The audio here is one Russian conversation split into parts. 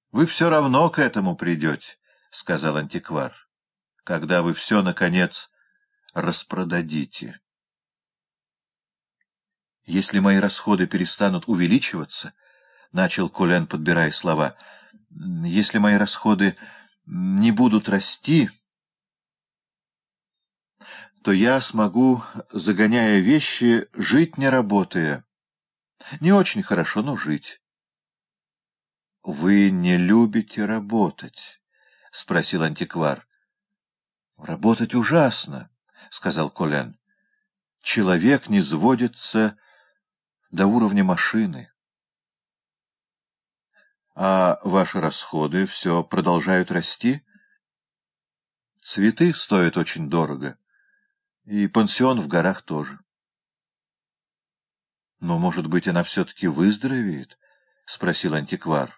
— Вы все равно к этому придете, — сказал антиквар, — когда вы все, наконец, распродадите. — Если мои расходы перестанут увеличиваться, — начал Колен, подбирая слова, — если мои расходы не будут расти, то я смогу, загоняя вещи, жить не работая. Не очень хорошо, но жить. — Вы не любите работать? — спросил антиквар. — Работать ужасно, — сказал Колен. — Человек не сводится до уровня машины. — А ваши расходы все продолжают расти? — Цветы стоят очень дорого. И пансион в горах тоже. — Но, может быть, она все-таки выздоровеет? — спросил антиквар.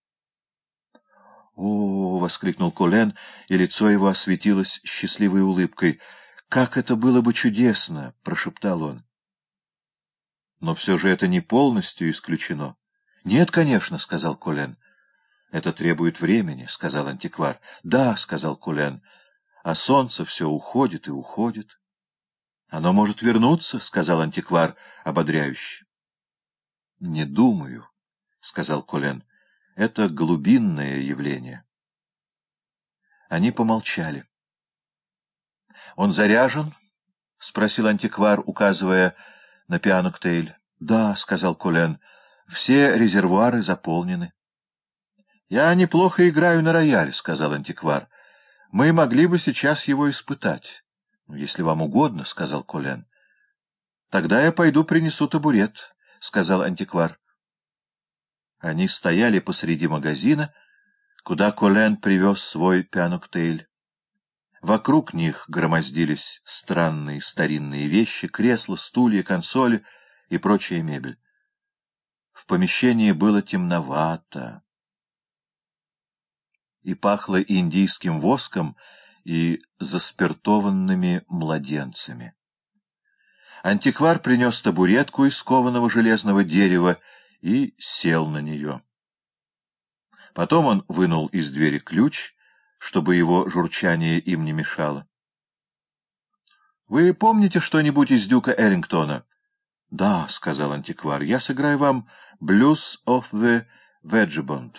— О! — воскликнул Колен, и лицо его осветилось счастливой улыбкой. — Как это было бы чудесно! — прошептал он. — Но все же это не полностью исключено. — Нет, конечно, — сказал Колен. — Это требует времени, — сказал антиквар. — Да, — сказал Колен, — а солнце все уходит и уходит. — Оно может вернуться, — сказал антиквар ободряюще. — Не думаю, — сказал Колен. — Это глубинное явление. Они помолчали. — Он заряжен? — спросил антиквар, указывая на пиано-коктейль. — Да, — сказал Колен, — все резервуары заполнены. — Я неплохо играю на рояле, — сказал антиквар. — Мы могли бы сейчас его испытать. — Если вам угодно, — сказал Колен. — Тогда я пойду принесу табурет, — сказал антиквар. Они стояли посреди магазина, куда Колен привез свой пиано-коктейль. Вокруг них громоздились странные старинные вещи, кресла, стулья, консоли и прочая мебель. В помещении было темновато и пахло индийским воском и заспиртованными младенцами. Антиквар принес табуретку из кованого железного дерева и сел на нее. Потом он вынул из двери ключ, чтобы его журчание им не мешало. — Вы помните что-нибудь из Дюка Эллингтона? — Да, — сказал антиквар, — я сыграю вам «Blues of the Vagabond».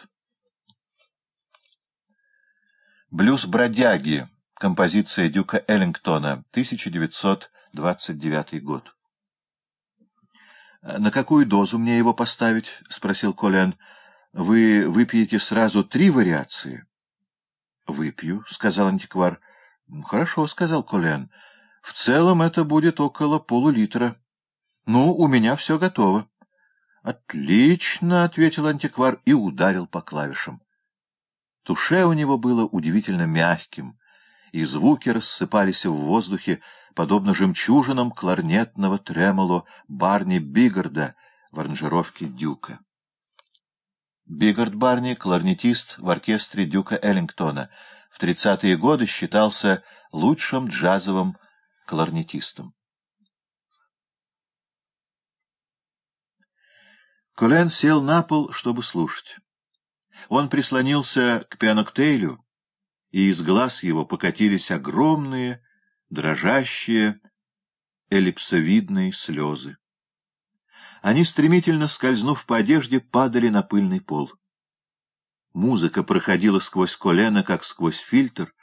«Блюз бродяги», композиция Дюка Эллингтона, 1929 год. — На какую дозу мне его поставить? — спросил Колен. — Вы выпьете сразу 3 вариации? — Выпью, — сказал антиквар. — Хорошо, — сказал Колен. — В целом это будет около полулитра. — Ну, у меня все готово. — Отлично, — ответил антиквар и ударил по клавишам. Туше у него было удивительно мягким, и звуки рассыпались в воздухе, подобно жемчужинам кларнетного тремоло Барни Биггарда в аранжировке Дюка. Биггард Барни, кларнетист в оркестре Дюка Эллингтона, в 30-е годы считался лучшим джазовым кларнетистом. Колен сел на пол, чтобы слушать. Он прислонился к пиано-коктейлю, и из глаз его покатились огромные, дрожащие, эллипсовидные слезы. Они, стремительно скользнув по одежде, падали на пыльный пол. Музыка проходила сквозь Колена, как сквозь фильтр,